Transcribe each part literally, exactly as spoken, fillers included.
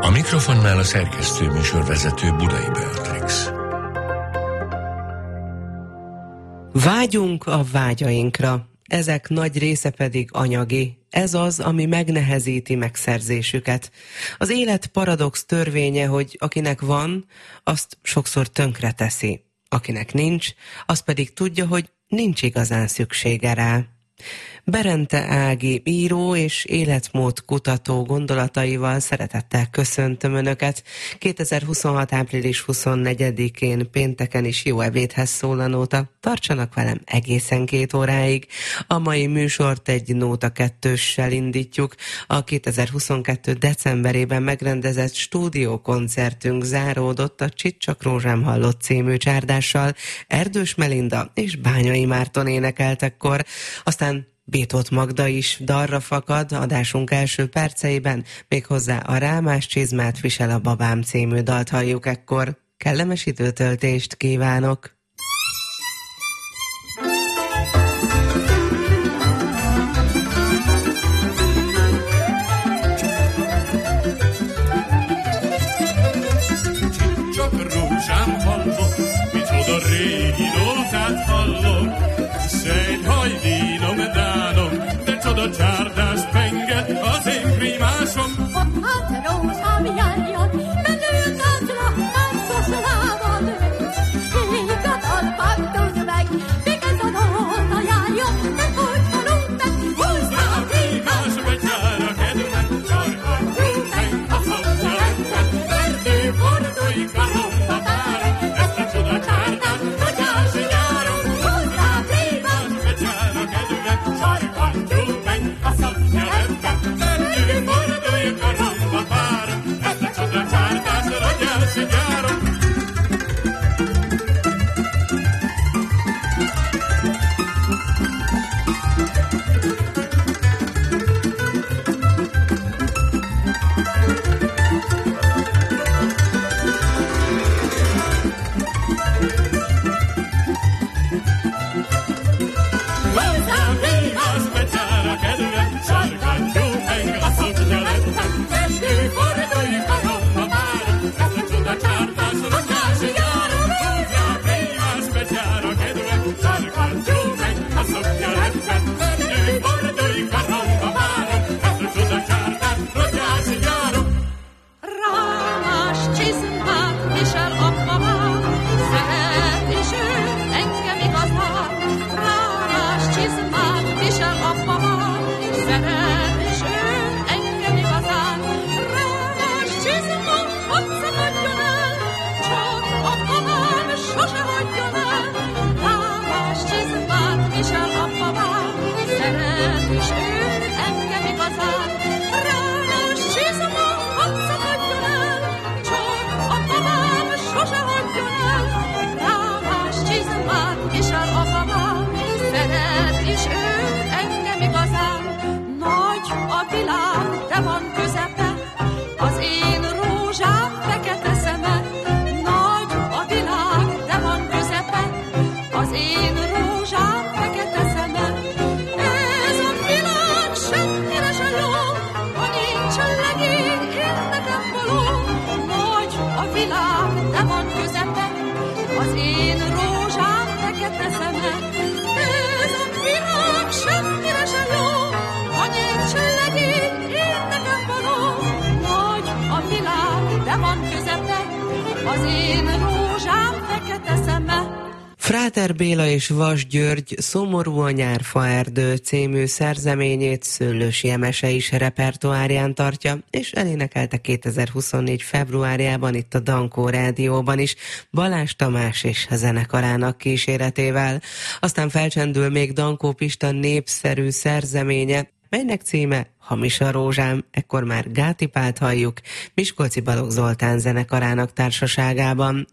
A mikrofonnál a szerkesztő műsorvezető Budai Beatrix. Vágyunk a vágyainkra, ezek nagy része pedig anyagi. Ez az, ami megnehezíti megszerzésüket. Az élet paradox törvénye, hogy akinek van, azt sokszor tönkre teszi. Akinek nincs, az pedig tudja, hogy nincs igazán szüksége rá. Berente Ági író és életmód kutató gondolataival szeretettel köszöntöm Önöket. kétezer-huszonhat. április huszonnegyedikén pénteken is jó ebédhez szól a nóta. Tartsanak velem egészen két óráig. A mai műsort egy nóta kettőssel indítjuk. A kétezer-huszonkettő. decemberében megrendezett stúdiókoncertünk záródott a Csicsak rózsám hallott című csárdással. Erdős Melinda és Bányai Márton énekeltekkor, aztán Bétót Magda is dalra fakad adásunk első perceiben, méghozzá a Rámás csizmát visel a babám című dalt halljuk ekkor. Kellemes időtöltést kívánok! Csak rózsám hallok, micsoda régi nótát hallok, hiszen hajlínom, dánom, de csoda csárdás penget az én primásom. Ott hát rózsám járjon, menő táncra, táncos lábad. Ég a talpán tudj meg, még ez a nóta járjon, de hogy halunk meg, húzd rá a primás, betyár a kedvem, sarkon húzd meg a szoknyákat, erdő fordulj karomba várom, ezt a csoda csárdás, rogyási nyáron, húzd rá a primás, betyár a kedvem, sarkon húzd meg a szoknyákat, erdő fordulj karomba várom, ezt a csoda csárdás, rogyási nyáron. Hozzám primás, betyár a kedvem, sarkon húzd meg a szoknyákat, erdő fordulj karomba várom, ezt a csoda csárdás, rogyási nyáron. Hozzám primás, betyár a kedvem, sarkon húzd meg a szoknyákat, erdő fordulj karomba várom, ezt a csoda csárdás, rogyási nyáron. Rámás csizmát visel a babám, szeret és ő engem igazán. Rámás csizmát visel a babám, szeret és ő engem igazán. Rámás csizma, hadd szakadjon el, csak a babám sose hagyjon el. Rámás csizmát visel a babám, szeret és ő engem igazán. Rámás csizma, hadd szakadjon el, csak a babám sose hagyjon el. Rámás csizmát visel a babám, szeret és ő engem igazán. Nagy a világ, de van közepe, az én rózsám fekete szeme. Nagy a világ, de van közepe, az én rózsám fekete szeme. Ez a világ senkire se jó, ha nincsen legény, én nekem való. Nagy a világ, de van közepe, az én rózsám fekete szeme. Ez a világ senkire se jó, ha nincsen legény, én nekem való. Nagy a világ, de van közepe, az én rózsám fekete szeme. Fráter Béla és Vas György Szomorú a nyárfa erdő című szerzeményét Szőlősi Emese is repertoárján tartja, és elénekelte kétezer-huszonnégy. februárjában itt a Dankó Rádióban is Balázs Tamás és zenekarának kíséretével. Aztán felcsendül még Dankó Pista népszerű szerzeménye, melynek címe Hamis a rózsám, ekkor már Gáti Pált halljuk Miskolci Balogh Zoltán zenekarának társaságában.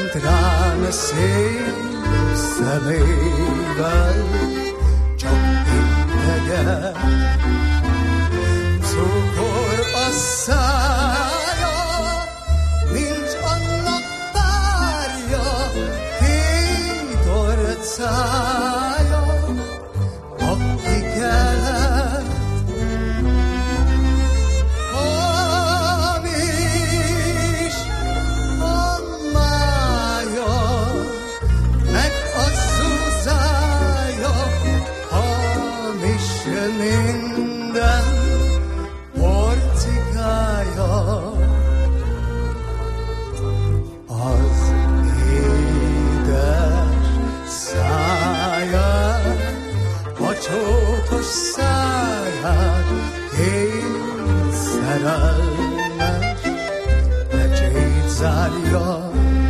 Tekint rám szép szemével, csak integet. Cukor a szája, nincs annak párja, két orcája, aki kellett. Hamis a mája, meg a zuzája, hamis minden porcikája. Az édes száját, a csókos száját, két szerelmes pecsét zárja.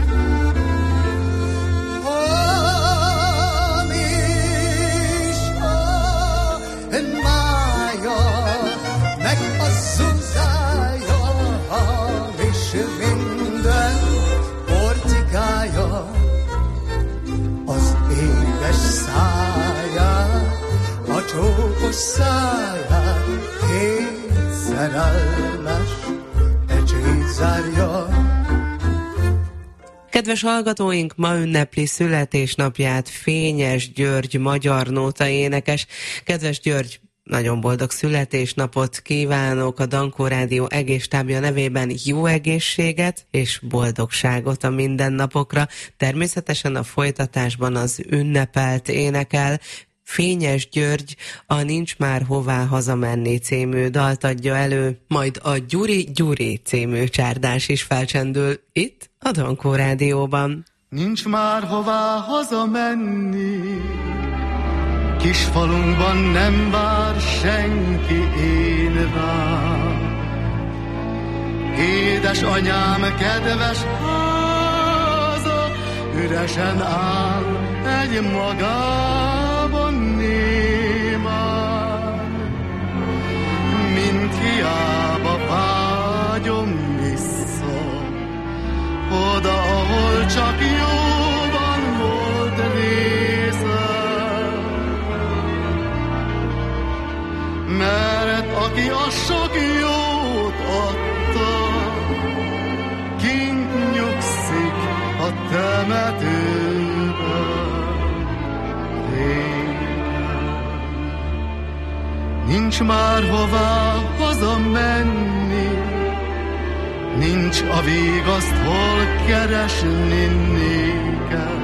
Hamis a mája, meg a zuzája, hamis minden porcikája. Az édes száját, a csókos száját, két szerelmes pecsét zárja. Kedves hallgatóink, ma ünnepli születésnapját Fényes György, magyar nóta énekes. Kedves György, nagyon boldog születésnapot kívánok a Dankó Rádió egész stábja nevében, jó egészséget és boldogságot a mindennapokra. Természetesen a folytatásban az ünnepelt énekel. Fényes György a Nincs már hová hazamenni című dalt adja elő, majd a Gyuri Gyuri című csárdás is felcsendül itt a Dankó Rádióban. Nincs már hová hazamenni, kis falunkban nem vár senki én rám. Édes anyám kedves háza üresen áll egy magában némán. Mint hiába vágyom vissza oda, ahol csak jóban volt részem. Mert aki a sok jót adta, kint nyugszik a temetőben régen. Nincs már hová hazamenni, nincs a vigaszt hol keresni néked.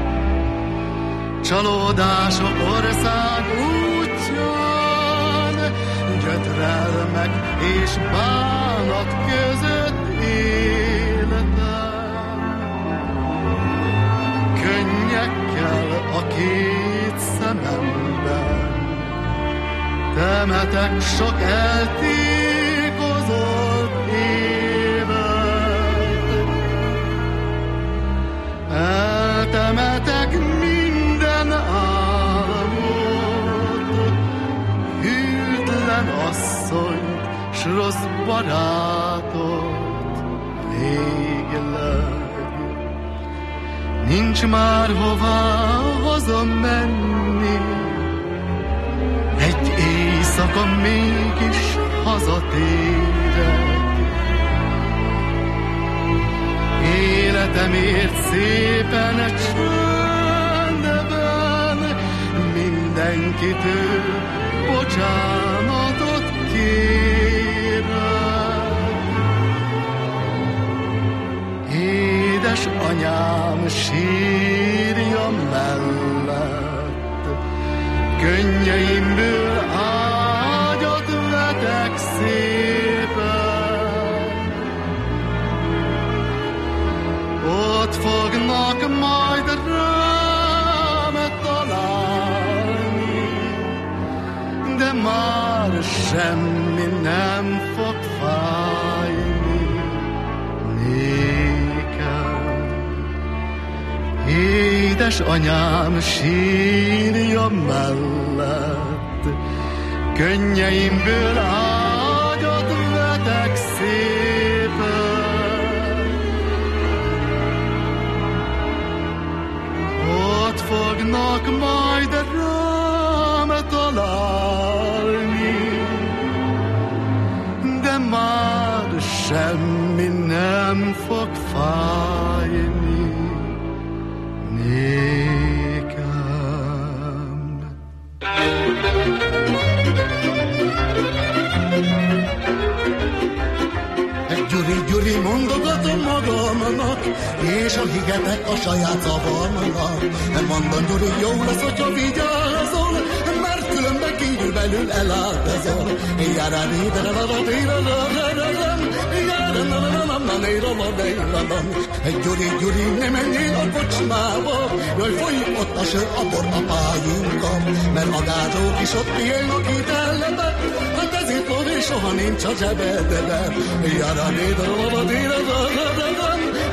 Csalódások ország útján, gyötrelmek és bánat között éltem. Könnyekkel a két szememben temetek sok eltékozott évet. Eltemetek minden álmot, hűtlen asszonyt, s rossz barátot végleg. Nincs már hová hazamenni, egy éjszaka mégis hazatérek. Életemért szépen csendben mindenkitől bocsánatot kérek. Édes anyám sírja mellett, könnyeimből ágyat vetek szépen. Ott fognak majd rám találni, de már semmi nem fog fájni nékem. Édes anyám sírja mellett, könnyeimből ágyat vetek szépen. fognak majd rám találni, de már semmi nem fog fájni nékem. Gyuri, Gyuri, mondogatom magamnak, és a higetek a saját zavarnak. Mondom, Gyuri, jó lesz, hogyha vigyázol, mert különben kívül belül eláldozol. Járani, de la la la la la la. Gyuri, Gyuri, ne menjél a kocsmába, jaj, folyik ott a sör, a bor a pályunkon, mert a gázsók is ott élnek itt ellenben, hát ezért lóvé soha nincs a zsebedben. Járani, de la la la la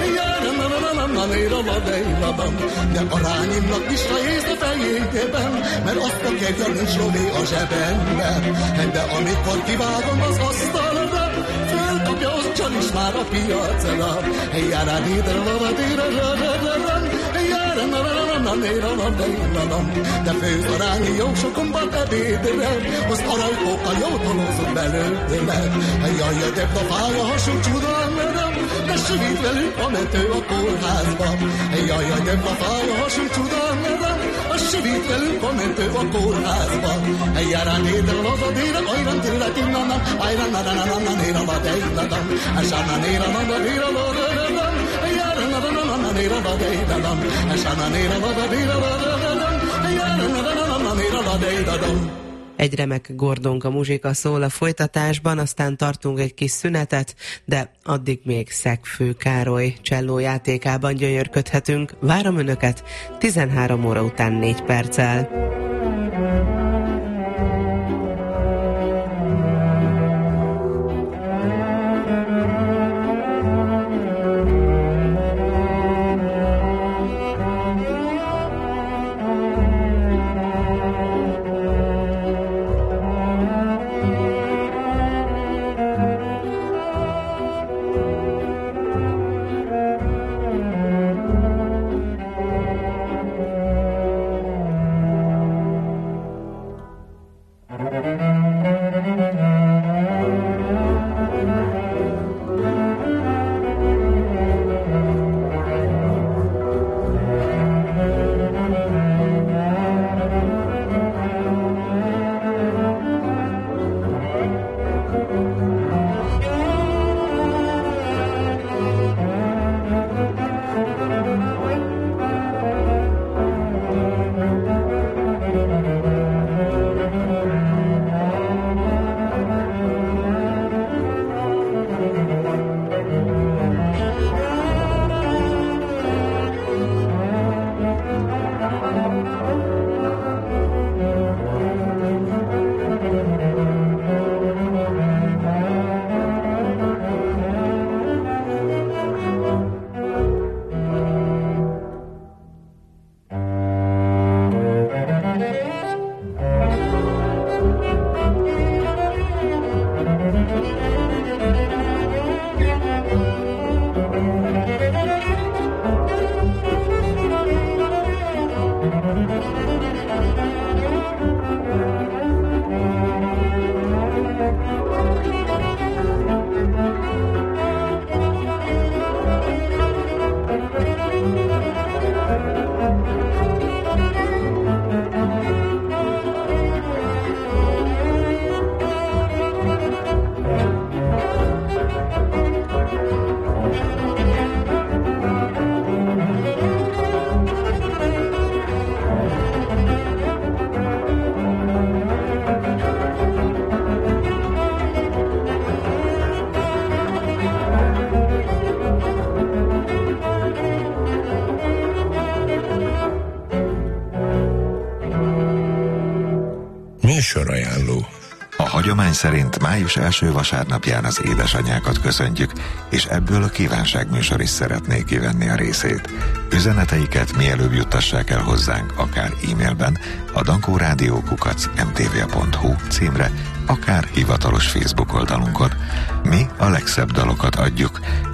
la. De arányimnak is a jéz a fejében, mert azt a kérja nincs lóvé a zsebemben. De amikor kivágom az asztalra, felkapja az csal is már a piacra. Járani, de la la la la. De főzarányi jó sokomban ebédre, azt aranyókkal jó tolózunk belőle. Jaj, jaj, de a fáj a hasú csodálmerem, de süvít velünk a mentő a kórházba. Jaj, jaj, de a fáj a hasú csodálmerem, a süvít velünk a mentő a kórházba. Járán édre az a dére, ajran tőle tinnanan, ajran nanananana, néra va dejnadan, esána néra nana, néra va dejnadan, járán nanananana, néra va dejnadan, esána néra va dejnadan, járán nanananana, néra va dejnadan. Egy remek Gordonka muzsika szól a folytatásban, aztán tartunk egy kis szünetet, de addig még Szegfő Károly csellójátékában gyönyörködhetünk. Várom Önöket tizenhárom óra után négy perccel. Műsorajánló. A hagyomány szerint május első vasárnapján az édesanyákat köszöntjük, és ebből a kívánságműsor is szeretné kivenni a részét. Üzeneteiket mielőbb juttassák el hozzánk, akár e-mailben a dankórádió kukac em té vé pont hu címre, akár hivatalos Facebook oldalunkon. Mi a legszebb dalokat adjuk,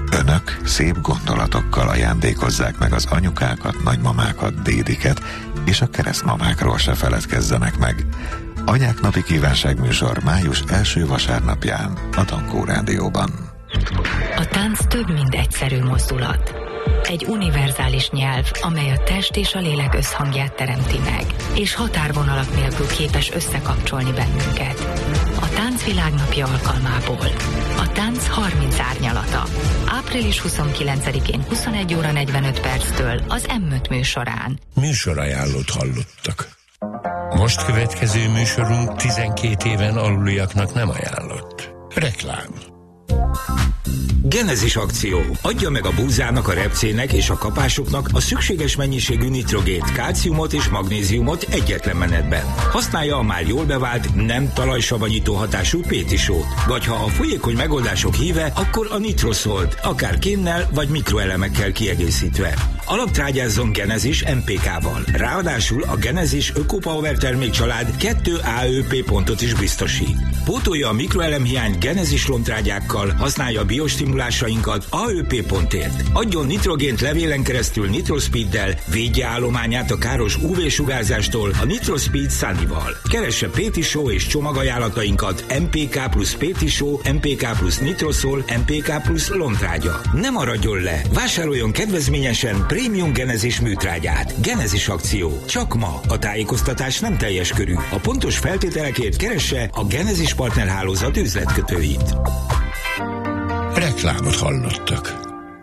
Önök szép gondolatokkal ajándékozzák meg az anyukákat, nagymamákat, dédiket, és a keresztmamákról se feledkezzenek meg. Anyák napi kívánságműsor május első vasárnapján a Dankó Rádióban. A tánc több, mint egyszerű mozdulat. Egy univerzális nyelv, amely a test és a lélek összhangját teremti meg, és határvonalak nélkül képes összekapcsolni bennünket. A Tánc Világnapja alkalmából. A tánc harminc árnyalata. április huszonkilencedikén huszonegy óra negyvenöt perctől az M öt műsorán. Műsorajánlót hallottak. Most következő műsorunk tizenkét éven aluliaknak nem ajánlott. Reklám. Genezis akció. Adja meg a búzának, a repcének és a kapásoknak a szükséges mennyiségű nitrogént, kálciumot és magnéziumot egyetlen menetben. Használja a már jól bevált, nem talajsavanyító hatású Pétisót. Vagy ha a folyékony megoldások híve, akkor a Nitroszolt, akár kénnel vagy mikroelemekkel kiegészítve. Alaptrágyázzon Genezis em pé ká-val. Ráadásul a Genezis Ökopower termékcsalád kettő á ö pé pontot is biztosít. Pótolja a mikroelemhiányt Genezis lontrágyákkal, használja a biostimulásainkat á ö pé pontért. Adjon nitrogént levélen keresztül Nitrospeeddel, védje állományát a káros ú vé-sugárzástól a Nitrospeed Sunnyval. Keresse Pétisó és csomagajánlatainkat em pé ká plusz Pétisó, em pé ká plusz Nitrosol, em pé ká plusz lontrágya. Ne maradjon le! Vásároljon kedvezményesen prémium Genezis műtrágyát. Genezis akció. Csak ma. A tájékoztatás nem teljes körű. A pontos feltételekért keresse a Genezis partnerhálózat üzletkötőit. Reklámot hallottak.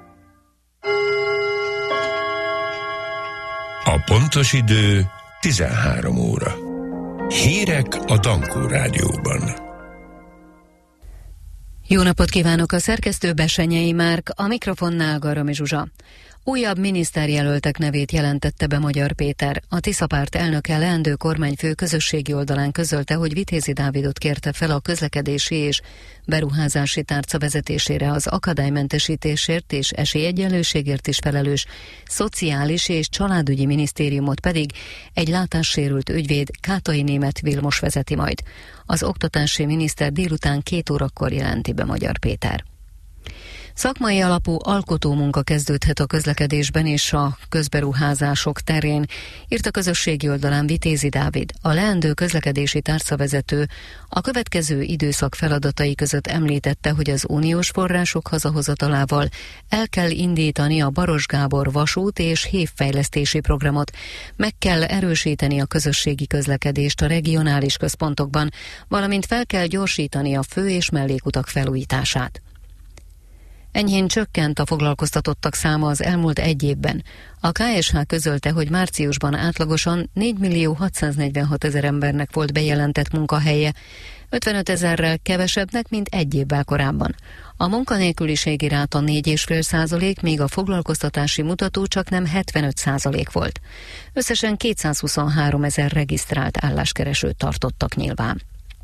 A pontos idő tizenhárom óra. Hírek a Dankó Rádióban. Jó napot kívánok, a szerkesztő Besenyei Márk, a mikrofonnál Garami Zsuzsa. Újabb miniszterjelöltek nevét jelentette be Magyar Péter. A Tisza Párt elnöke, leendő kormányfő közösségi oldalán közölte, hogy Vitézi Dávidot kérte fel a közlekedési és beruházási tárca vezetésére, az akadálymentesítésért és esélyegyenlőségért is felelős szociális és családügyi minisztériumot pedig egy látássérült ügyvéd, Kátai Németh Vilmos vezeti majd. Az oktatási miniszter délután két órakor jelenti be Magyar Péter. Szakmai alapú alkotómunka kezdődhet a közlekedésben és a közberuházások terén, írt a közösségi oldalán Vitézi Dávid. A leendő közlekedési tárcavezető a következő időszak feladatai között említette, hogy az uniós források hazahozatalával el kell indítani a Baros Gábor vasút és hévfejlesztési programot, meg kell erősíteni a közösségi közlekedést a regionális központokban, valamint fel kell gyorsítani a fő- és mellékutak felújítását. Enyhén csökkent a foglalkoztatottak száma az elmúlt egy évben. A ká es há közölte, hogy márciusban átlagosan négymillió hatszáznegyvenhat ezer embernek volt bejelentett munkahelye, ötvenöt ezerrel kevesebbnek, mint egy évvel korábban. A munkanélküliségi ráta négy egész öt százalék, míg a foglalkoztatási mutató csak nem hetvenöt százalék volt. Összesen kétszázhuszonhárom ezer regisztrált álláskeresőt tartottak nyilván.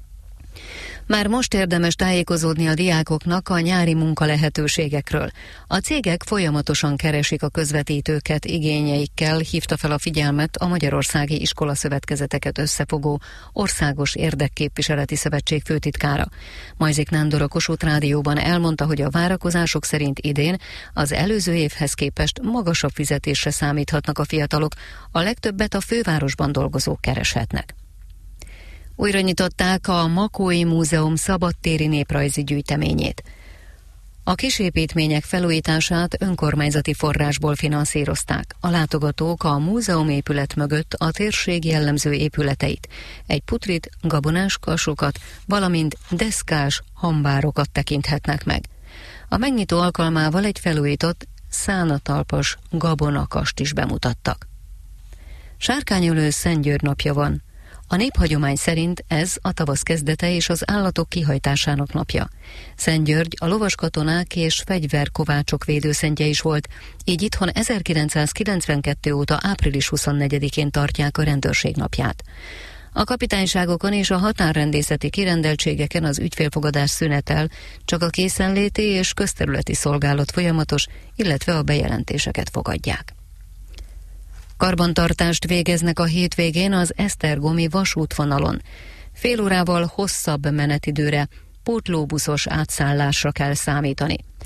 Már most érdemes tájékozódni a diákoknak a nyári munkalehetőségekről. A cégek folyamatosan keresik a közvetítőket igényeikkel, hívta fel a figyelmet a Magyarországi Iskolaszövetkezeteket összefogó Országos Érdekképviseleti Szövetség főtitkára. Majzik Nándor a Kossuth Rádióban elmondta, hogy a várakozások szerint idén az előző évhez képest magasabb fizetésre számíthatnak a fiatalok, a legtöbbet a fővárosban dolgozók kereshetnek. Újra nyitották a Makói Múzeum szabadtéri néprajzi gyűjteményét. A kisépítmények felújítását önkormányzati forrásból finanszírozták. A látogatók a múzeum épület mögött a térség jellemző épületeit, egy putrit, gabonás kasokat, valamint deszkás hambárokat tekinthetnek meg. A megnyitó alkalmával egy felújított, szánatalpas gabonakast is bemutattak. Sárkányölő Szentgyörgy napja van. A néphagyomány szerint ez a tavasz kezdete és az állatok kihajtásának napja. Szentgyörgy a lovaskatonák és fegyverkovácsok védőszentje is volt, így itthon ezerkilencszázkilencvenkettő óta április huszonnegyedikén tartják a rendőrség napját. A kapitányságokon és a határrendészeti kirendeltségeken az ügyfélfogadás szünetel, csak a készenléti és közterületi szolgálat folyamatos, illetve a bejelentéseket fogadják. Karbantartást végeznek a hétvégén az esztergomi vasútvonalon. Fél órával hosszabb menetidőre, pótlóbuszos átszállásra kell számítani.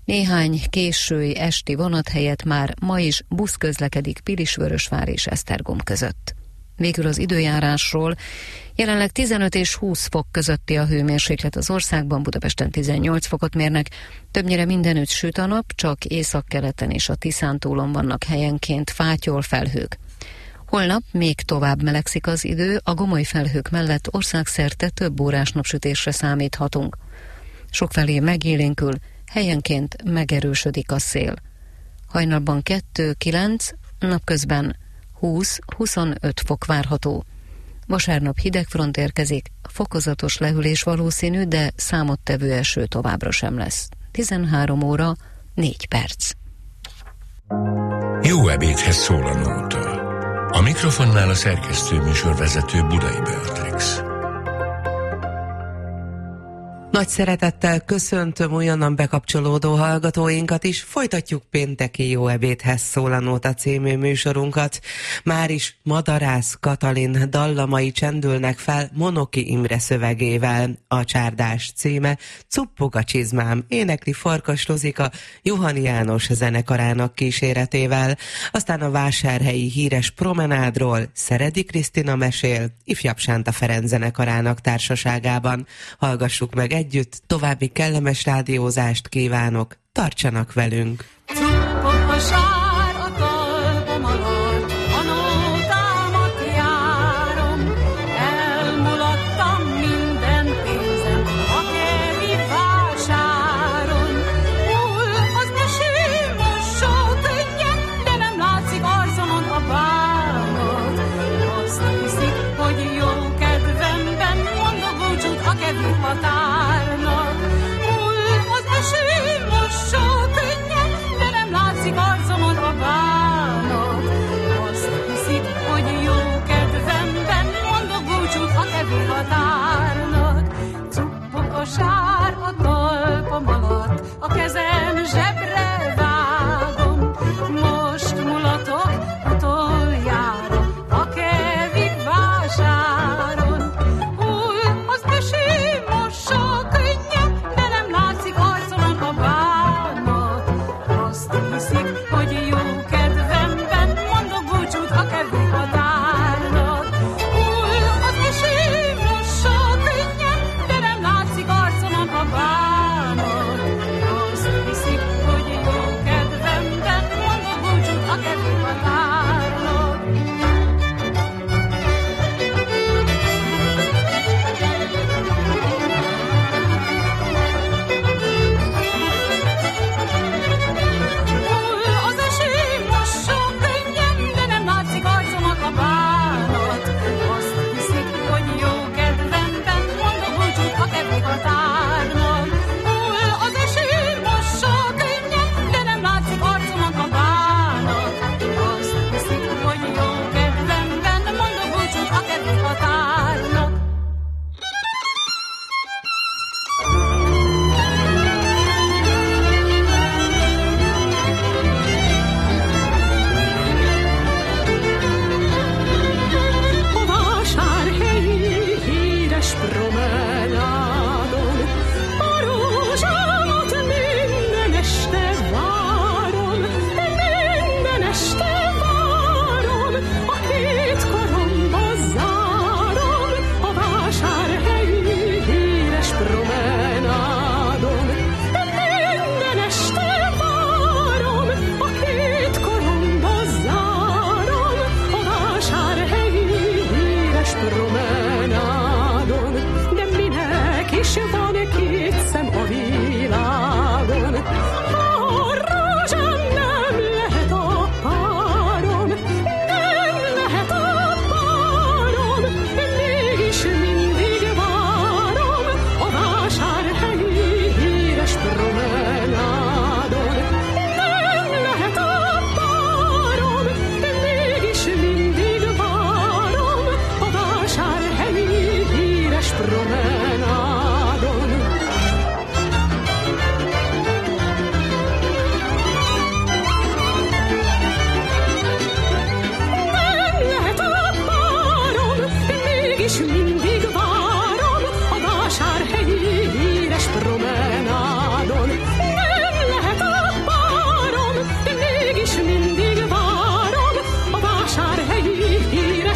Néhány késői esti vonat helyett már ma is busz közlekedik Pilisvörösvár és Esztergom között. Végül az időjárásról: jelenleg tizenöt és húsz fok közötti a hőmérséklet az országban, Budapesten tizennyolc fokot mérnek, többnyire mindenütt süt a nap, csak északkeleten és a Tiszántúlon vannak helyenként fátyol felhők. Holnap még tovább melegszik az idő, a gomoly felhők mellett országszerte több órás napsütésre számíthatunk. Sokfelé megélénkül, helyenként megerősödik a szél. Hajnalban kettő-kilenc, napközben húsz-huszonöt fok várható. Vasárnap hideg front érkezik, fokozatos lehűlés valószínű, de számottevő eső továbbra sem lesz. tizenhárom óra, négy perc. Jó ebédhez szól a nóta. A mikrofonnál a szerkesztő műsorvezető Budai Beatrix. Nagy szeretettel köszöntöm olyanan bekapcsolódó hallgatóinkat is, folytatjuk pénteki Jó ebédhez szól a nóta című műsorunkat. Már is Madarász Katalin dallamai csendülnek fel Monoki Imre szövegével. A csárdás címe Cuppog a csizmám, énekli Farkas Rozika Juhani János zenekarának kíséretével. Aztán a vásárhelyi híres promenádról Szeredi Krisztina mesél Ifjabb Sánta Ferenc zenekarának társaságában. Hallgassuk meg egy Együtt további kellemes rádiózást kívánok, tartsanak velünk! Cuppog a sár a talpam alatt, a nótámat járom, elmulattam minden pénzem a kerti vásáron. Hull az eső mosó könnyen, de nem látszik arcomon a bánat. Azt hiszik, hogy jó kedvemben mondok búcsút a kedvű határ. Arcom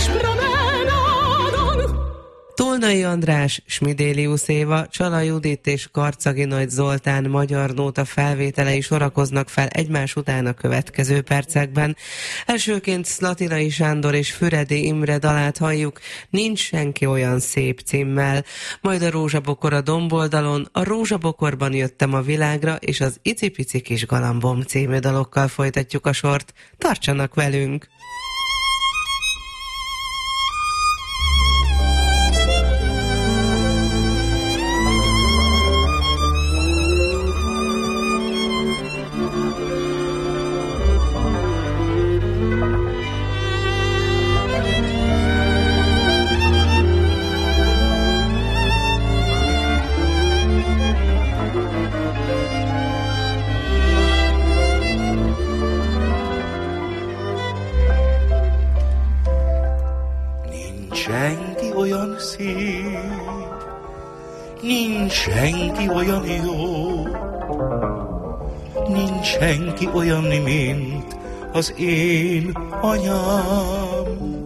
Tolnai András, Smidélius Éva, Csala Judit és Karcagi Nagy Zoltán magyar nóta felvételei sorakoznak fel egymás után a következő percekben. Elsőként Szlatinai Sándor és Füredi Imre dalát halljuk, Nincs senki olyan szép címmel, majd a Rózsabokor a domboldalon, a Rózsabokorban jöttem a világra, és az Icipici kis galambom című dalokkal folytatjuk a sort. Tartsanak velünk! Senki olyan szép, nincs senki olyan jó, nincs senki olyan, mint az én anyám.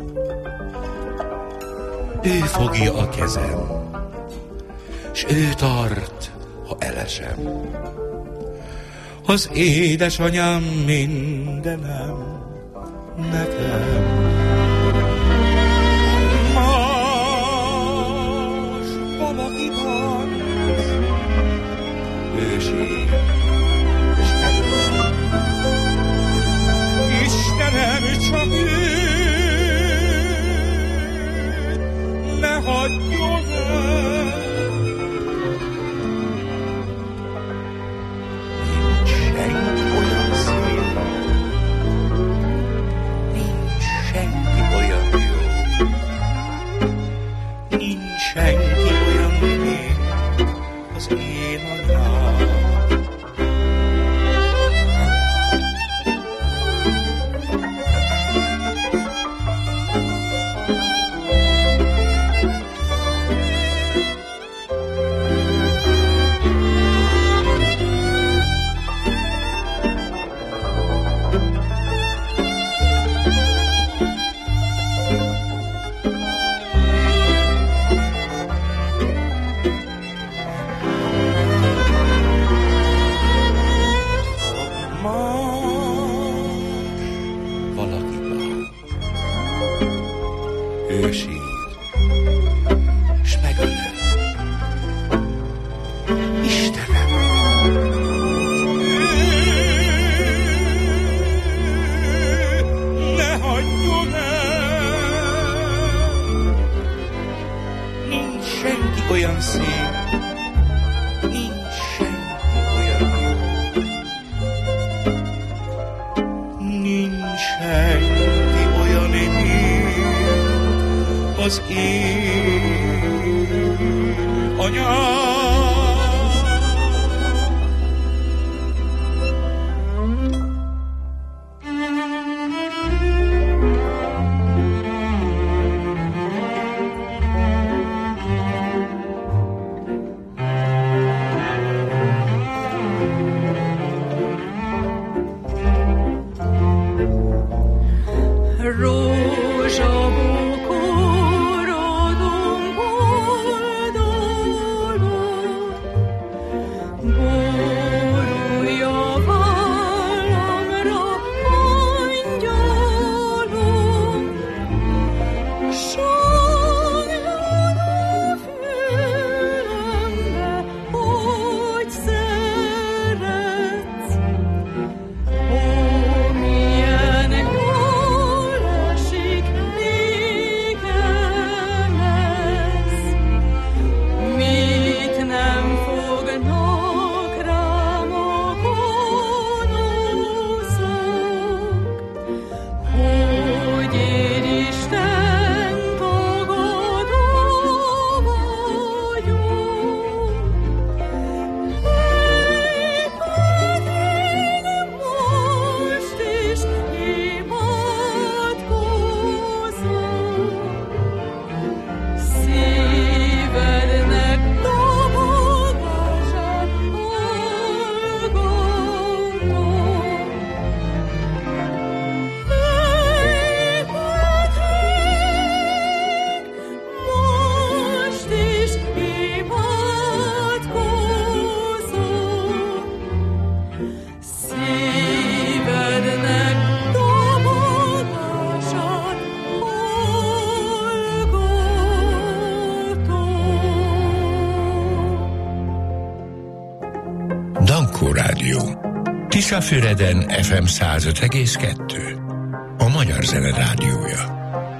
Ő fogja a kezem, s ő tart, ha elesem. Az édesanyám mindenem nekem. Istenem, csak ő, ne hagyjon el. Nincs senki olyan szép, nincs senki olyan jó, nincs senki olyan, mint az én anyám. Az én anyám. Esik Kossuth-Füreden ef em száz öt egész kettő. A Magyar Zene Rádiója.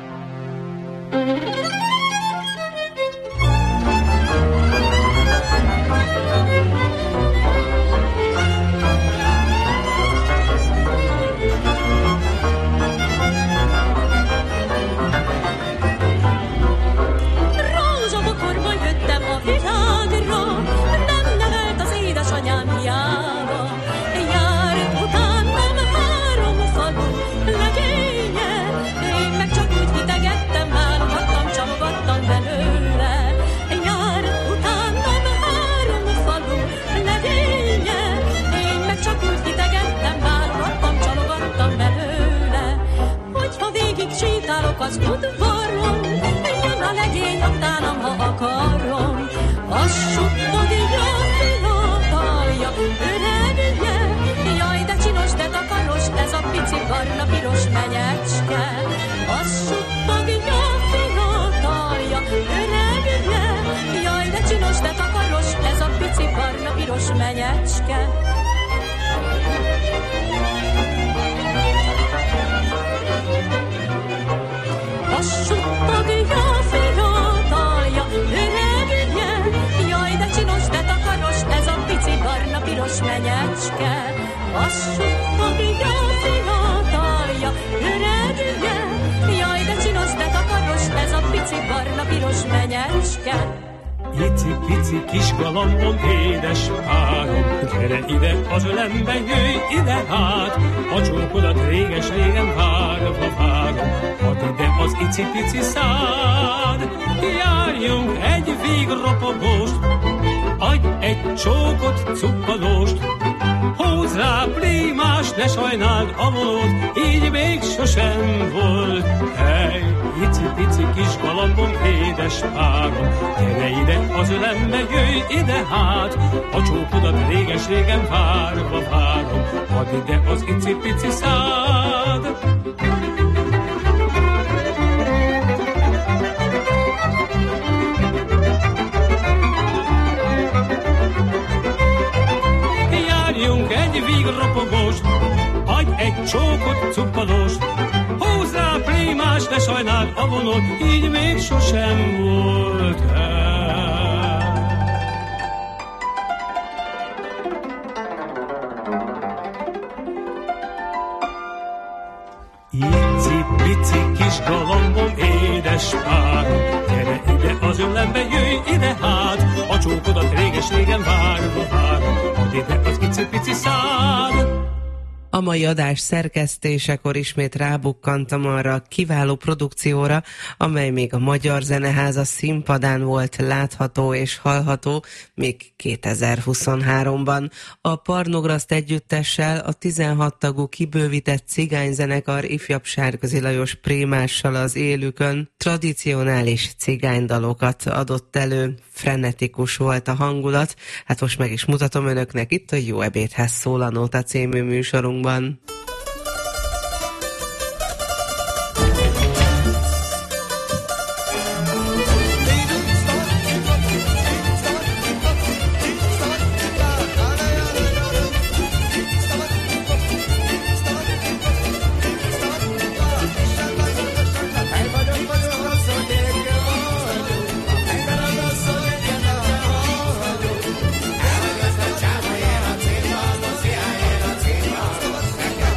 Az udvaron, jön a legény, utánam, ha akarom. Az suttogja, fiatalja, öregje, jaj, de csinos, de takaros, ez a pici barna-piros menyecske. Az suttogja, fiatalja, öregje, jaj, de csinos, de takaros, ez a pici barna-piros menyecske. Suttogja, fiatalja, öregje, jaj, de csinos, de takaros, ez a pici barna-piros menyecske. Azt suttogja, fiatalja, öregje, jaj, de csinos, de takaros, ez a pici barna-piros menyecske. Icipici kis galambom, édes párom, gyere ide az ölembe, jöjj ide hát, a csókodat réges-régen várva várom, add ide az icipici szád, járjunk egy végropogóst, adj egy csókot cukkalóst, húzz rá plímás, ne sajnáld a vonót, így még sosem volt. Hely, icipici kis galambom, édes párom, gyere ide az ölembe, jöjj ide hát, a csókodat réges-régen várva várom, add ide az icipici szád. Járjunk egy vígropogóst, adj egy csókot cukkalóst, húzz rá plímás, ne sajnáld a vonót, így még sosem volt el. Icipici kis galambom, édes párom, gyere ide az ölembe, jöjj ide hát, a csókodat réges-régen várva várom, add ide az icipici szád. A mai adás szerkesztésekor ismét rábukkantam arra a kiváló produkcióra, amely még a Magyar Zeneháza színpadán volt látható és hallható még kétezer-huszonháromban. A Parnograszt együttessel a tizenhat tagú kibővített cigányzenekar ifjabb Sárközi Lajos Prémással az élükön tradicionális cigánydalokat adott elő. Frenetikus volt a hangulat, hát most meg is mutatom önöknek itt a Jó ebédhez szól a Nóta című műsorunkban. Csáva ér a cimbalba, szia ér a cimbalba,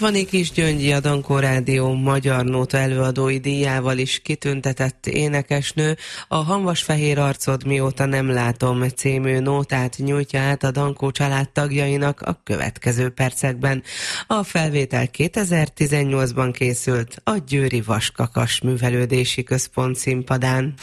Hatvani Kisgyöngyi, a Dankó Rádió magyar nóta előadói díjával is kitüntetett énekesnő a Hamvasfehér arcod mióta nem látom című nótát nyújtja át a Dankó család tagjainak a következő percekben. A felvétel kétezer-tizennyolcban készült a Győri Vaskakas Művelődési Központ színpadán.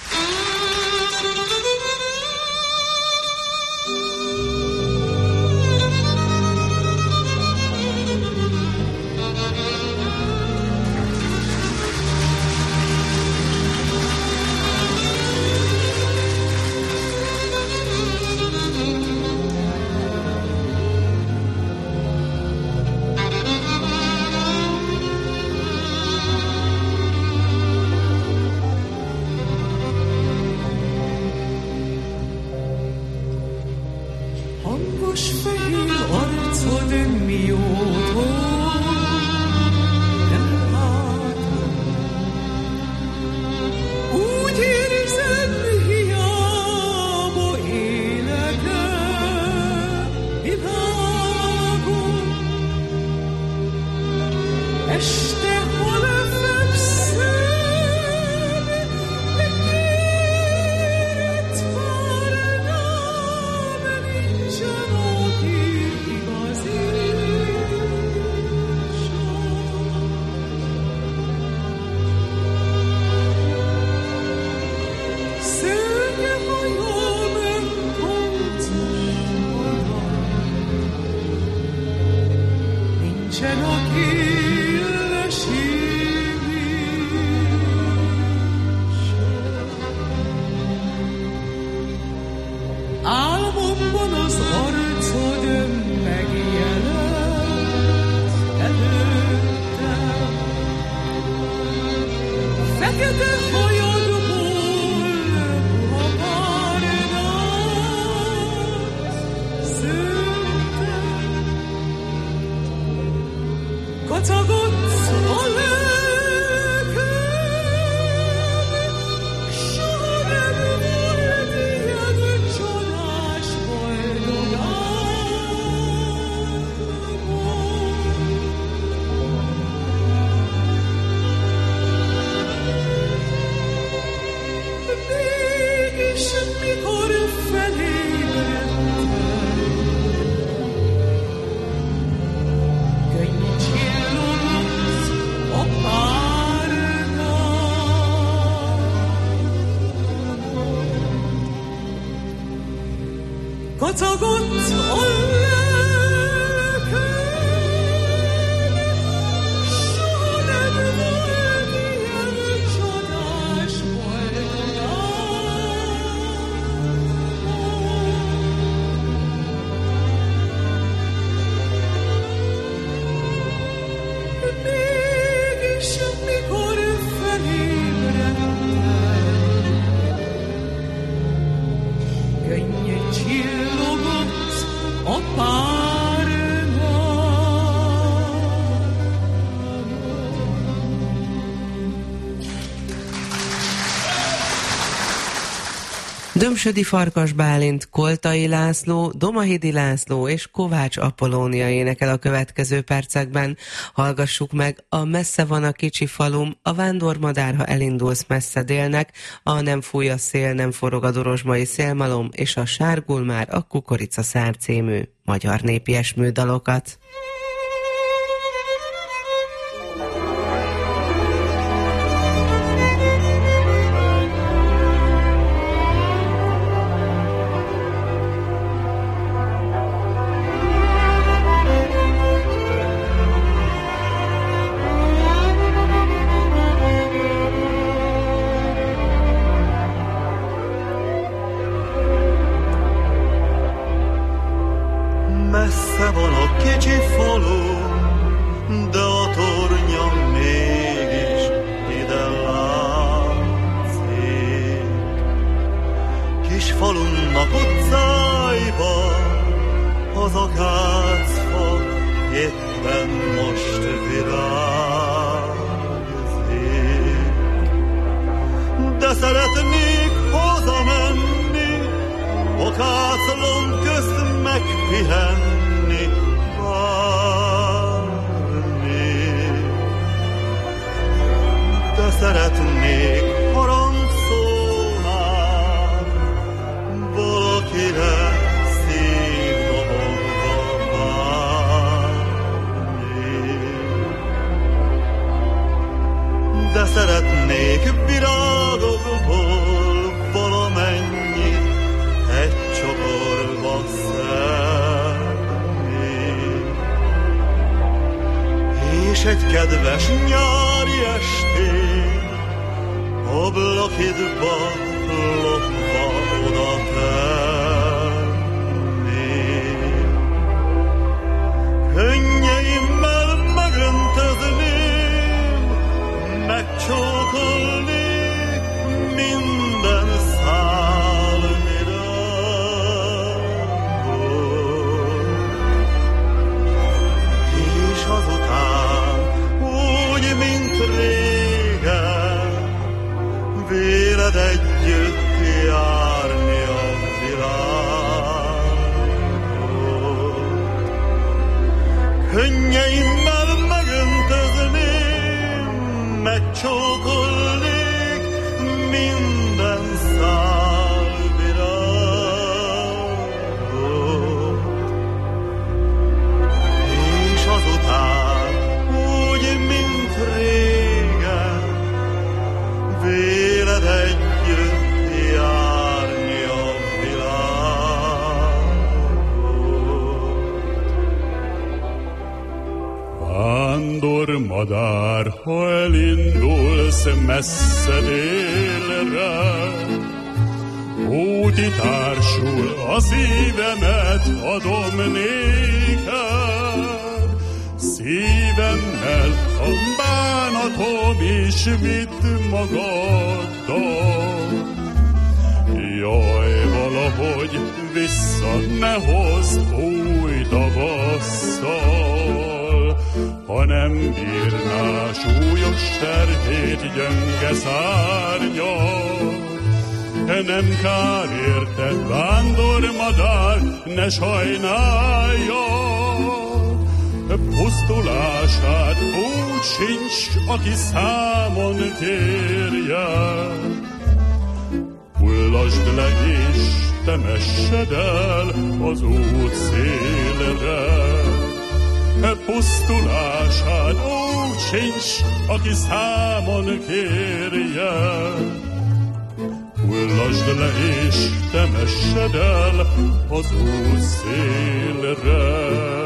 Dömsödi Farkas Bálint, Koltai László, Domahidi László és Kovács Apollónia énekel a következő percekben. Hallgassuk meg a Messze van a kicsi falum, a vándormadár, ha elindulsz messze délnek, a Nem fúj a szél, nem forog a dorozsmai szélmalom és a Sárgul már a kukoricaszár című magyar népies műdalokat. Messze van a kicsi falu, de a tornya mégis ide látszik. Kis falunnak utcáiba az akácfa éppen most virágzik. De szeretnék hazamenni, akáclom közt megpihenni, várni. szeretnék harangszónál valakire szívdobogva várni. De szeretnék virágokból valamennyi egy csokorba szedni, és egy kedves nyári estén ablakidba lopva oda tenni. Könnyeimmel megöntözném, megcsókolnék minden szál virágot, és azután úgy, mint régen, véled együtt járni a világot. Könnyeimmel megöntözném, megcsókolnék minden szál virágot, és azután úgy, mint régen, véled együtt járni a világot. Vándormadár, ha elindulsz messze délre, úti társul a szívemet adom néked, szívemmel a bánatom is vidd magaddal. Jaj, valahogy vissza ne hozd új tavasszal, ha nem bírná súlyos terhét gyönge szárnyal. Nem kár érte, vándormadár, ne sajnálja, pusztulását úgy sincs, aki számon kérje. Hullasd le és temessed el az út szélre, pusztulását úgy sincs, aki számon kérje. Hullasd le és temessed el az út szélre.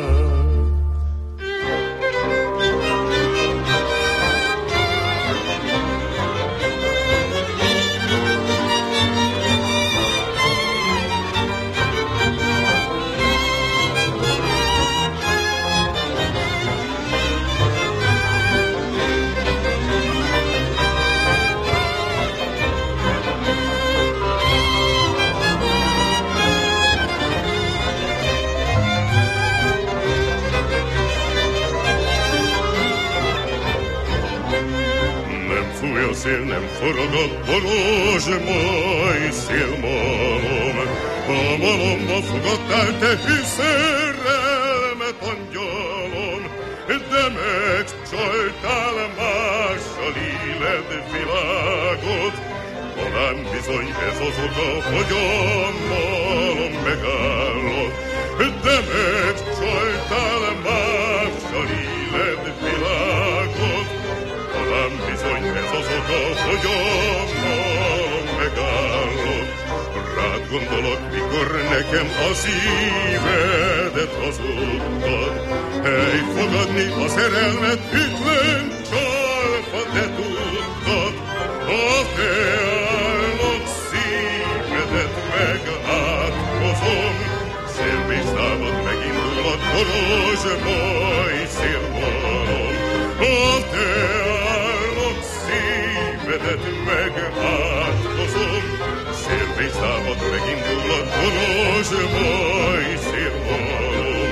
Szél nem forog a borozsmaj szélmalom, a malomba fogadtál te hűszerelmet angyalom, de megcsaltál mással éled világot, talán bizony ez az oka, hogy a malom megállott, de megcsaltál mással éled világot, talán bizony ez az oka, hogy a malom megállott. Rád gondolok, mikor nekem a szívedet hazudtad. Hely, fogadni a szerelmet ütlen csalva te tudtad. A te állott szívedet meg átkozom, szélvész támad megindul a borozsmaj szélmalom. A te állott szívedet meg átkozom, szélvész támad megindul a borozsmaj szélmalom.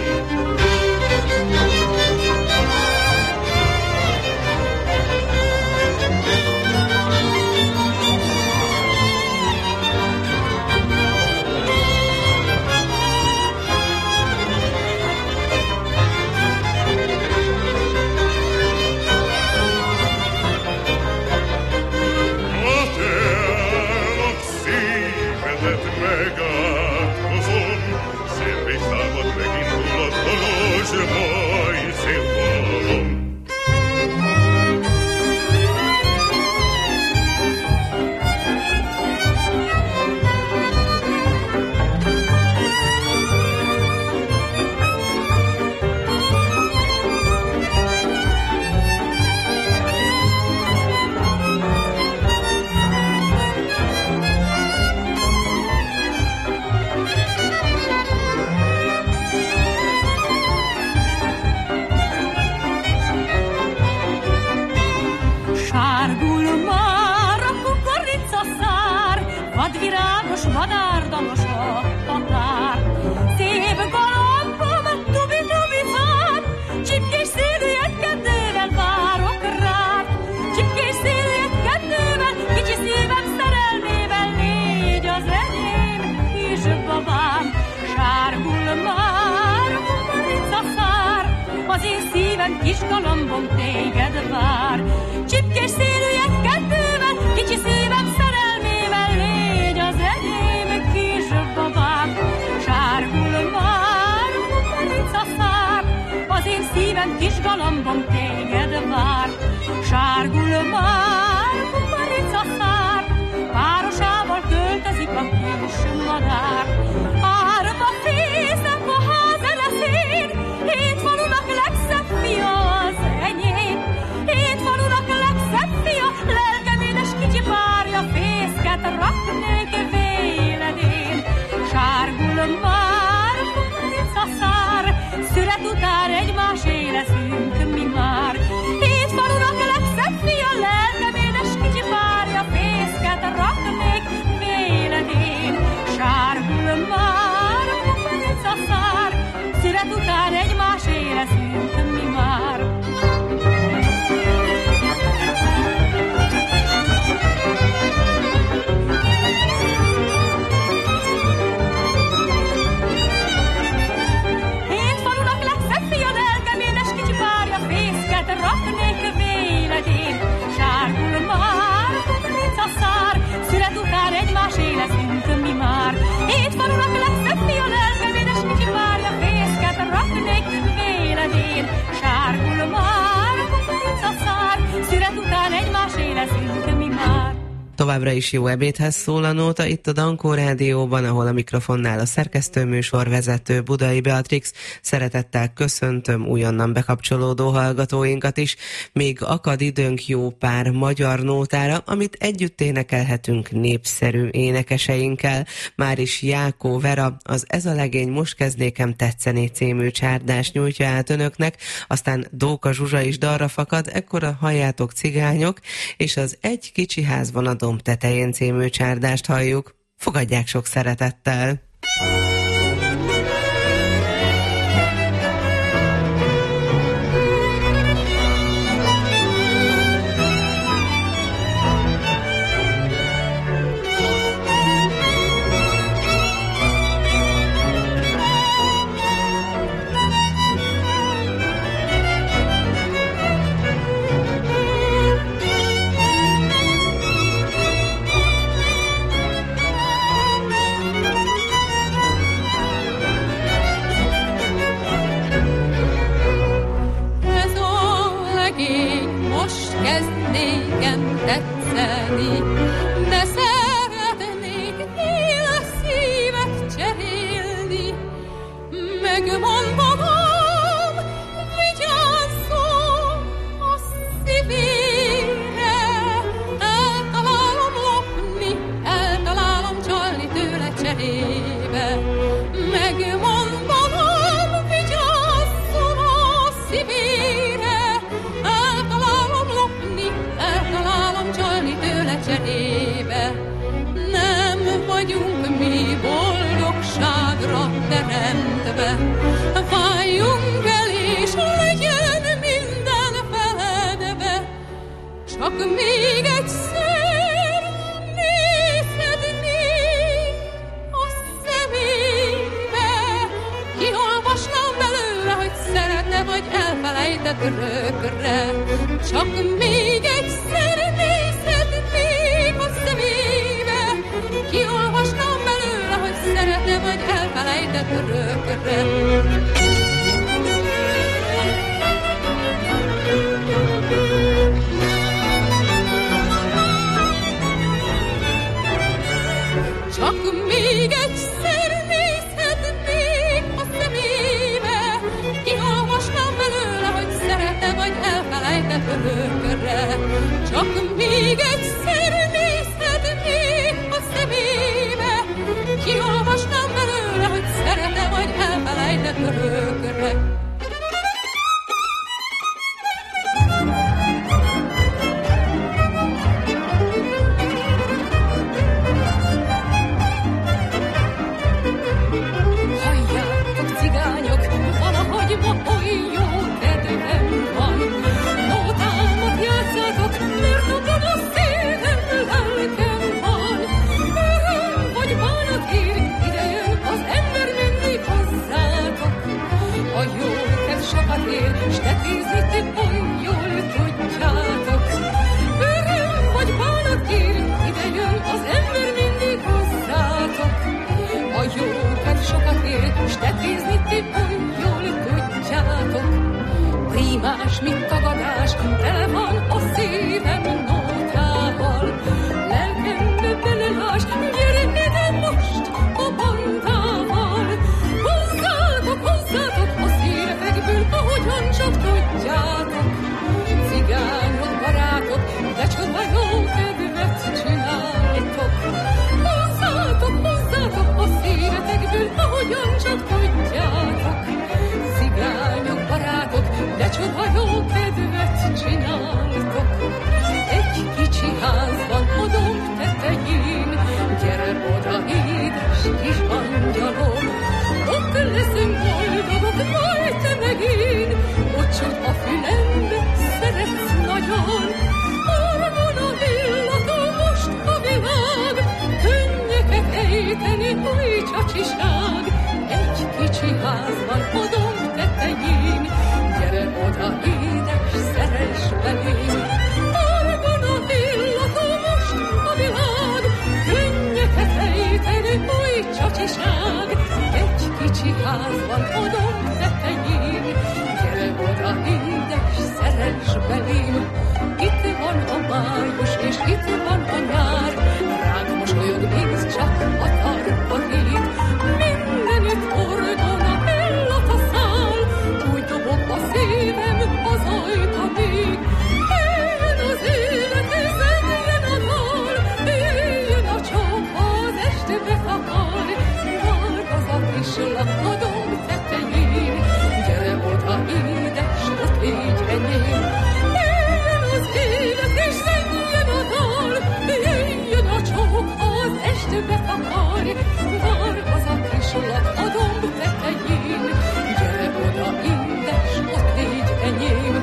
virágos madárdalos a határ. Szép galambom, tubi-tubi-fát, csipkés szélűek kettővel várok rád. Csipkés szélűek kettővel, kicsi szívem szerelmével, légy az enyém, kis babám. Sárgul már, kukoricaszár, az én szívem kis galambom téged vár. Csipkés szélűek kettővel, kicsi szívem szerelmével, légy az enyém, kis babám. Sárgul már, kukoricaszár, az én szívem kis galambom téged vár. Sárgul már, kukoricaszár, városával költözik a kis madár. Árva fészek a ház eleszén, hét falunak legszebb fia az enyém. Hét falunak legszebb fia, lelkem édes kicsi párja, fészket raknék véledén. Sárgul már, kukoricaszár, szület után egymásé leszünk mi már. Hét falunak legszebb fia, lelkem édes kicsi párja, fészket raknék véledén. Sárgul már, kukoricaszár, szület után egymásé leszünk mi már. Hét falunak legszebb fia, lelkem édes kicsi párja, fészket raknék véledén. Sárgul már, kukoricaszár, szület után egymásé leszünk mi már. Hét falunak legszebb fia, lelkem édes kicsi párja, fészket raknék véledén. Sárgul már, kukoricaszár, szület után egymásé leszünk mi már. Továbbra is jó ebédhez szól a nóta itt a Dankó Rádióban, ahol a mikrofonnál a szerkesztőműsor vezető Budai Beatrix. Szeretettel köszöntöm újonnan bekapcsolódó hallgatóinkat is. Még akad időnk jó pár magyar nótára, amit együtt énekelhetünk népszerű énekeseinkkel. Már is Jákó Vera az Ez a legény most kezdnékem tetszeni című csárdást nyújtja át önöknek, aztán Dóka Zsuzsa is dalra fakad, ekkora halljátok cigányok, és az Egy kicsi ház van a domb tetején című csárdást halljuk. Fogadják sok szeretettel! tetszeni, de szeretnék éles szívet cserélni. Megmondanom, vigyázzon a szívére, eltalálom lopni, eltalálom csalni tőle cserébe. Megmondanom, vigyázzon a szívére, eltalálom lopni, eltalálom csalni tőle cserébe. Nem vagyunk mi boldogságra teremtve, váljunk el és legyen minden feledve. Csak még egyszer nézhetnék a szemébe, kiolvasnám belőle, hogy szeretne vagy elfelejtett örökre. Csak még egyszer nézhetnék a szemébe, kiolvasnám belőle, hogy szeretne vagy elfelejtett örökre. Csak még egyszer nézhetnék a szemébe, kiolvasnám belőle, hogy szeretem vagy elfelejtett örökre. Csak még egyszer nézhetnék a szemébe, kiolvasnám belőle, hogy szeretem vagy elfelejtett örökre. szál. Orgon a illatú most a világ, könnyeket ejteni új csacsiság. Egy kicsi ház van a domb tetején, gyere oda, édes, szeress belém. Orgon a illatú most a világ, könnyeket ejteni új csacsiság. Egy kicsi ház van a domb tetején, gyere oda, édes, szeress belém. Itt van a május, és itt van a nyár, ránk mosolyog, nézd csak a tarpa rét. Mindenütt orgona illata száll, úgy dobog a szívem, az ajta még. Jöjjön az élet, zenjen a dal, jöjjön a csók, ha az este betakar. Vár az a kislány a domb tetején, gyere oda, édes, ott légy enyém. Jöjjön az élet, és zenjen a dal, jöjjön a csók, ha az este betakar. Vár az a kislány a domb tetején, gyere oda, édes, ott légy enyém.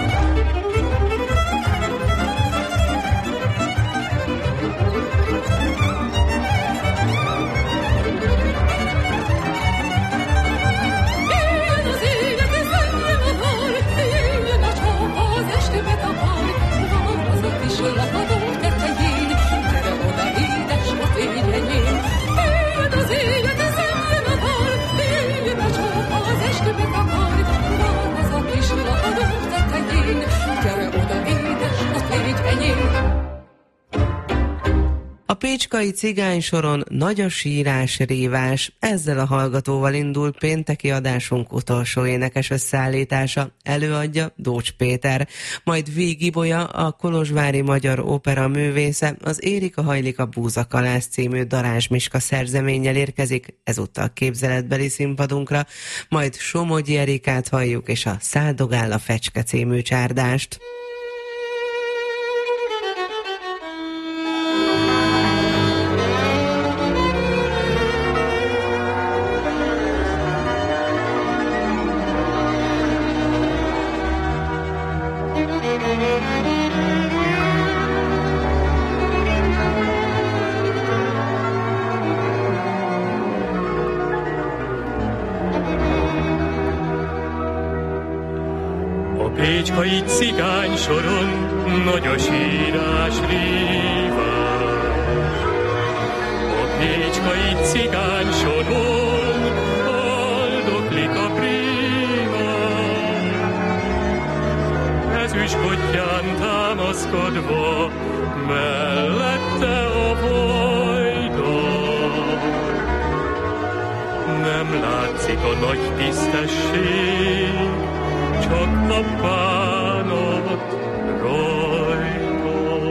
Jöjjön az élet, zenjen a dal, jöjjön a csók, ha az este betakar. Vár az a kislány a domb tetején, gyere oda, édes, ott légy enyém. Jöjjön az élet, zenjen a dal, jöjjön a csók, ha az este betakar. Vár az a kislány a domb tetején, gyere oda, édes, ott légy enyém. A pécskai cigánysoron nagy a sírás, rívás. Ezzel a hallgatóval indul pénteki adásunk utolsó énekes összeállítása. Előadja Dócs Péter. Majd Vígibolya, a kolozsvári magyar opera művésze, az Érika hajlik a Búzakalász című Darázs Miska szerzeménnyel érkezik, ezúttal képzeletbeli színpadunkra. Majd Somogyi Erikát halljuk, és a Száldogál a fecske című csárdást. Pécskai cigány soron nagy a sírás, rívás. A pécskai cigány soron haldoklik a prívás. Ezüstkotyán támaszkodva mellette a vajda. Nem látszik a nagy tisztesség, csak a bánat rajta.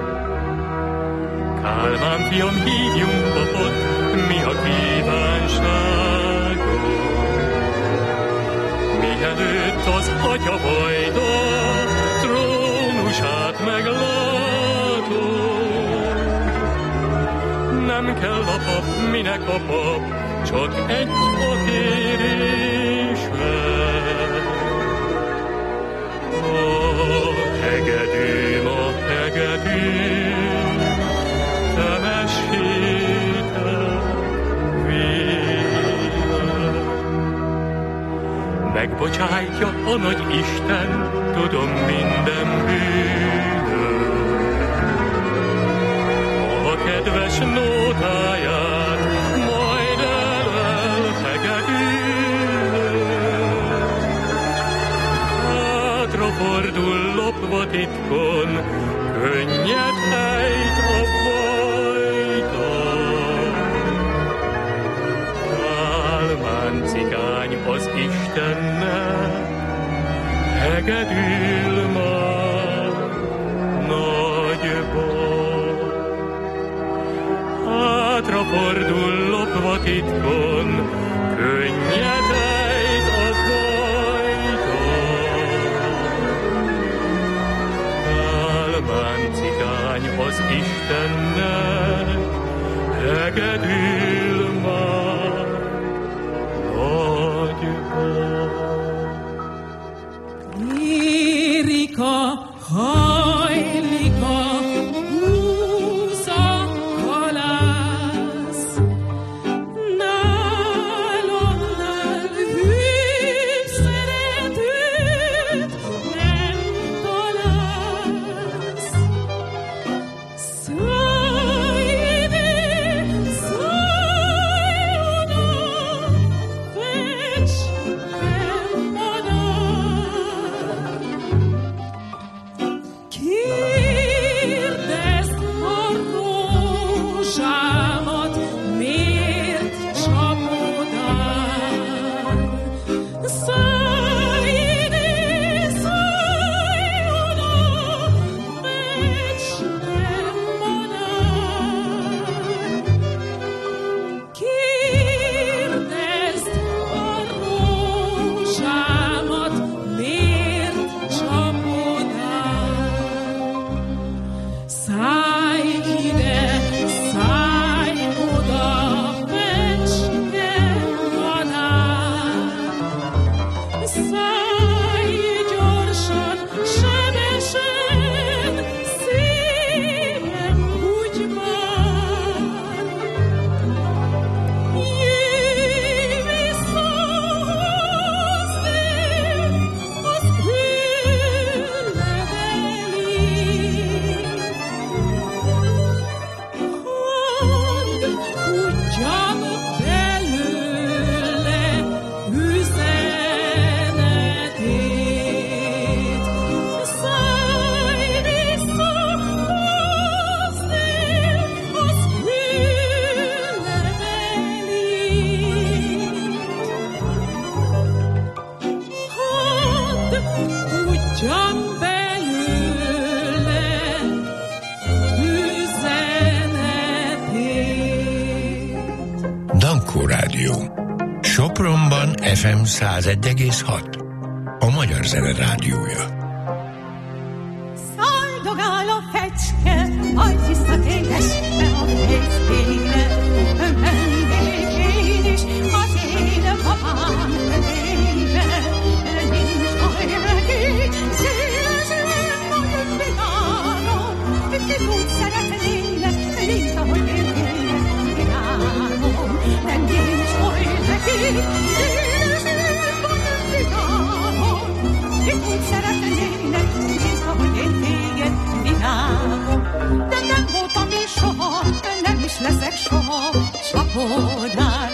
Kálmán fiam, hívjunk papot, mi a kívánságod? Mielőtt az atya vajda trónusát meglátod. Nem kell a pap, minek a pap, csak egy a kérésre. Hegedűm, a hegedűm, temessétek vélet. Megbocsájtja a nagy Isten, tudom minden bűnöm. A kedves nótáját majd elel hegedűm. Hátrafordul lopva titkon, könnyed ejt a bajta. Kálmán cigány az Istennek, hegedül már nagy baj. Hátrafordul lopva titkon, könnyed ejt a bajta. Kálmán cigány az Istennek, hegedül már nagy baj. Érika, ha Sopronban ef em száz egy egész hat, a Magyar Zene Rádiója. Száldogál a fecske, majd visszatérgesbe a fészkére, mennék én is az én papám kötébe, nincs baj neki, szélesen majd világon, ki tud szeretnélek, mint ahogy én tényleg világon, de nincs baj neki, szélesen majd világon, ki tud szeretnélek, mint ahogy én téged világon, de nem voltam én soha, nem is leszek soha csapodár,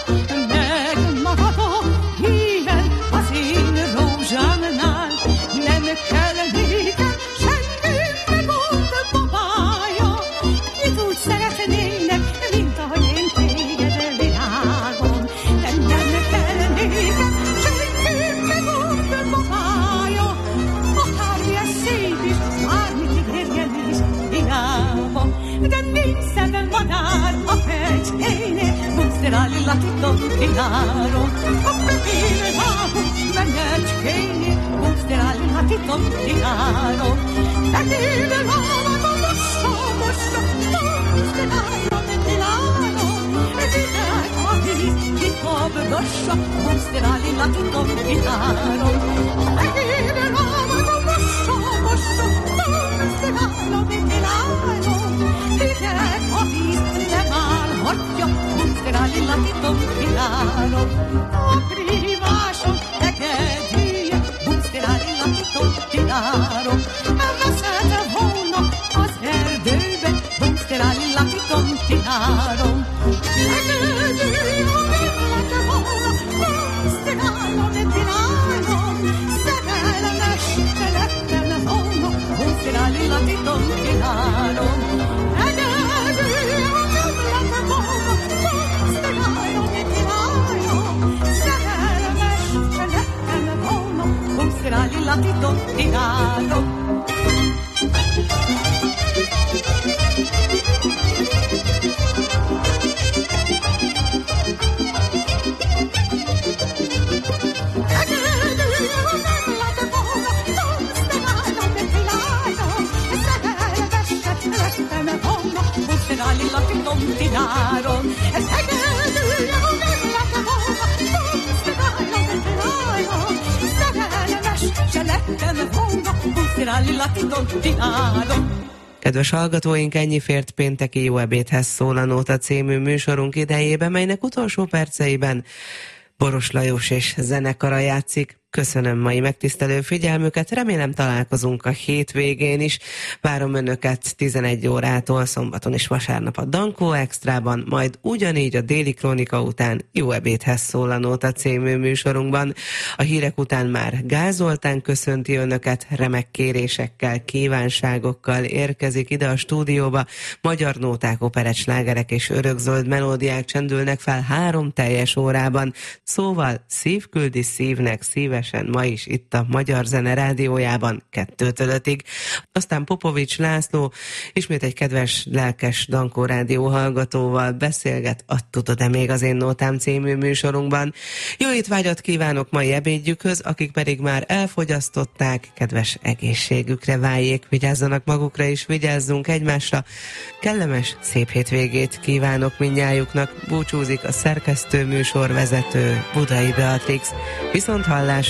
megmaradok híven az én rózsámnál, nem kell nékem semmi megmond babája, ki tud szeretnének, mint ahogy én téged világon, de nem kell nékem semmi megmond babája, akármilyen szép is, bármit ígérjen is hiába, de nincs szemem madár a fecskénél, buszterálila tudom pinárom, a pepére vágom, menyecskénél, buszterálila tudom pinárom, pepére vágom, mossa, mossa, buszterálila pinárom, vigyák a víz, kikabdossa, buszterálila tudom pinárom, pepére vágom, mossa, mossa, buszterálila pinárom, vigyák a víz, nem állhatja, buszterálila tudom pinárom, a privásom tegedjéje, buszterálila tudom pinárom, veszete volna az erdőbe, buszterálila tudom pinárom, tegedjéje, veszete volna, buszterálila pinárom, szerelmes cselektem volna, buszterálila tudom pinárom, tegedjéje, veszete volna, buszterálila pinárom, szerelmes cselektem volna, buszterálila tudom pinárom. Kedves hallgatóink, ennyi fért pénteki Jó ebédhez szól a Nóta című műsorunk idejébe, melynek utolsó perceiben Boros Lajos és zenekara játszik. Köszönöm mai megtisztelő figyelmüket, remélem találkozunk a hétvégén is. Várom önöket tizenegy órától szombaton és vasárnap a Dankó Extrában, majd ugyanígy a Déli Krónika után Jó ebédhez szól a Nóta című műsorunkban. A hírek után már Gál Zoltán köszönti önöket, remek kérésekkel, kívánságokkal érkezik ide a stúdióba. Magyar nóták, operett, slágerek és örökzöld melódiák csendülnek fel három teljes órában. Szóval szív küldi szívnek, szíve ma is itt a Magyar Zene Rádiójában kettőtől ötig. Aztán Popovics László ismét egy kedves, lelkes Dankó Rádió hallgatóval beszélget a Tudod-e még az én nótám című műsorunkban. Jó étvágyat kívánok mai ebédjükhöz, akik pedig már elfogyasztották, kedves egészségükre váljék, vigyázzanak magukra és vigyázzunk egymásra. Kellemes, szép hétvégét kívánok mindnyájuknak. Búcsúzik a szerkesztő műsorvezető Budai Beatrix. Viszont hallás.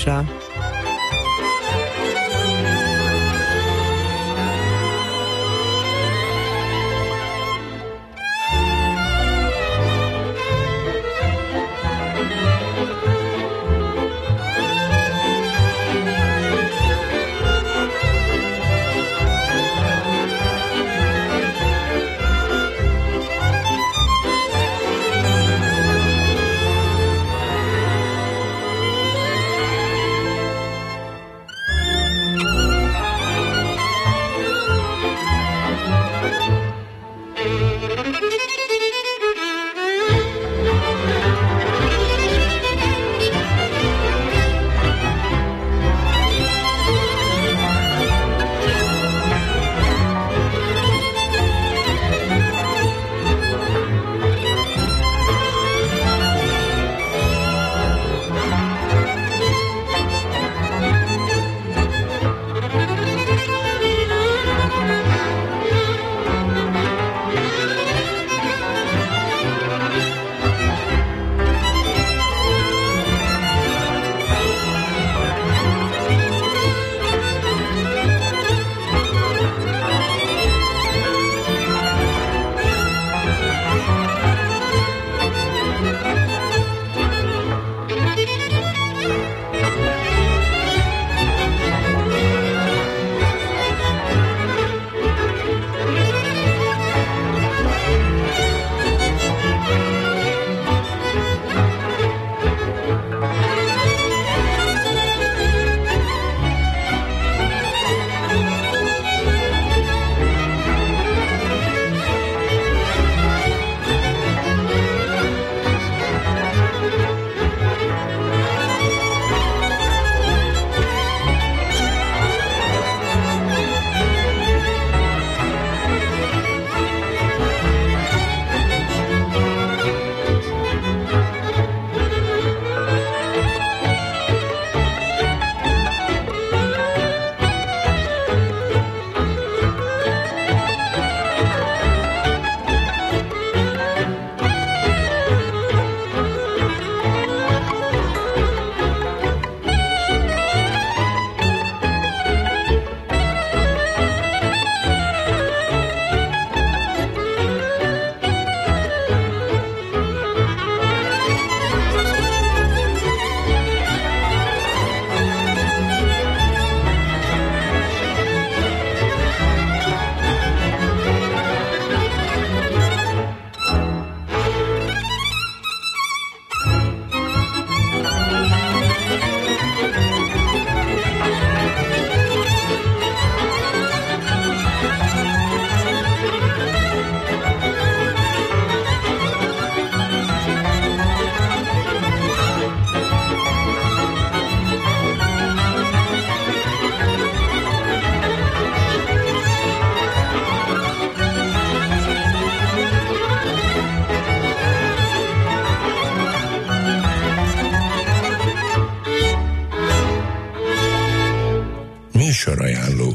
Műsorajánló.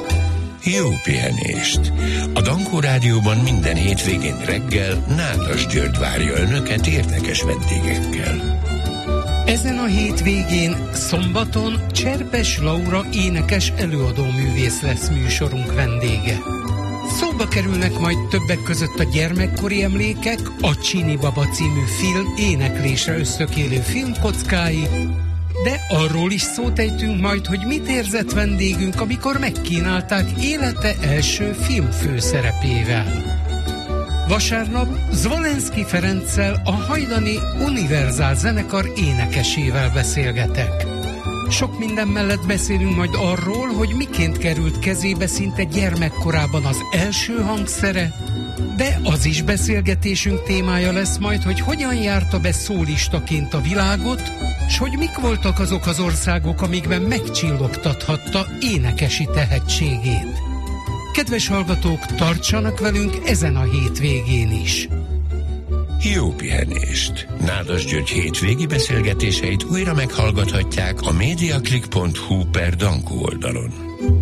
Jó pihenést! A Dankó Rádióban minden hétvégén reggel Nádas György várja önöket érdekes vendégekkel. Ezen a hétvégén szombaton Cserpes Laura énekes előadóművész lesz műsorunk vendége. kerülnek majd többek között a gyermekkori emlékek, a Csini Baba című film éneklésre összökélő filmkockái, de arról is szót ejtünk majd, hogy mit érzett vendégünk, amikor megkínálták élete első filmfőszerepével. Vasárnap Zvolenszky Ferenccel, a hajdani Univerzál zenekar énekesével beszélgetek. Sok minden mellett beszélünk majd arról, hogy miként került kezébe szinte gyermekkorában az első hangszere, de az is beszélgetésünk témája lesz majd, hogy hogyan járta be szólistaként a világot, s hogy mik voltak azok az országok, amikben megcsillogtathatta énekesi tehetségét. Kedves hallgatók, tartsanak velünk ezen a hétvégén is! Jó pihenést! Nádas György hétvégi beszélgetéseit újra meghallgathatják a mediaclick pont hu per Dankó oldalon.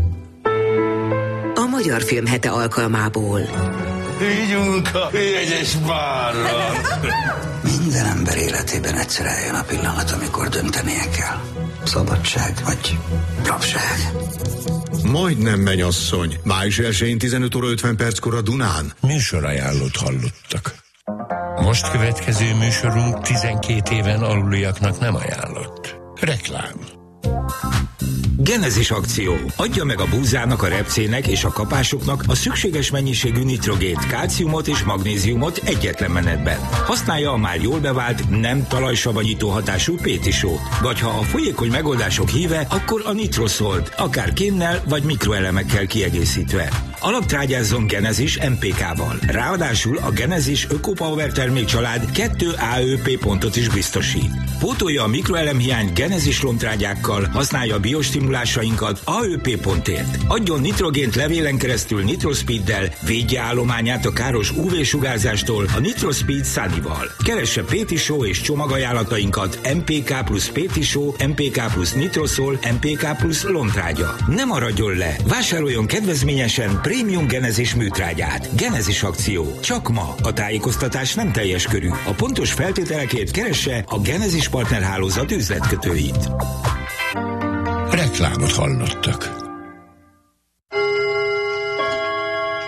A Magyar Film Hete alkalmából. Vigyünk a jegyes bárra! Minden ember életében egyszer eljön a pillanat, amikor döntenie kell. Szabadság vagy rabság. Majdnem, mennyasszony. május elsején tizenöt óra ötven perckor a Dunán. Műsorajánlót hallottak. Most következő műsorunk tizenkét éven aluliaknak nem ajánlott. Reklám. Genezis akció. Adja meg a búzának, a repcének és a kapásoknak a szükséges mennyiségű nitrogént, kálciumot és magnéziumot egyetlen menetben. Használja a már jól bevált, nem talajsavanyító hatású Pétisót. Vagy ha a folyékony megoldások híve, akkor a Nitroszolt, akár kénnel vagy mikroelemekkel kiegészítve. Alaptrágyázzon Genezis em pé ká-val. Ráadásul a Genezis Ökopower termékcsalád kettő á ö pé pontot is biztosít. Pótolja a mikroelemhiányt Genezis lomtrágyákkal, használja a biostimulásainkat á ö pé pontért. Adjon nitrogént levélen keresztül Nitrospeeddel, védje állományát a káros ú vé-sugárzástól a Nitrospeed Sunny-val. Keresse Pétisó és csomagajánlatainkat em pé ká plusz Pétisó, em pé ká plusz Nitrosol, em pé ká plusz lomtrágya. Ne maradjon le! Vásároljon kedvezményesen prémium Genezis műtrágyát. Genezis akció. Csak ma. A tájékoztatás nem teljes körű. A pontos feltételekért keresse a Genezis partnerhálózat üzletkötőit. Reklámot hallottak.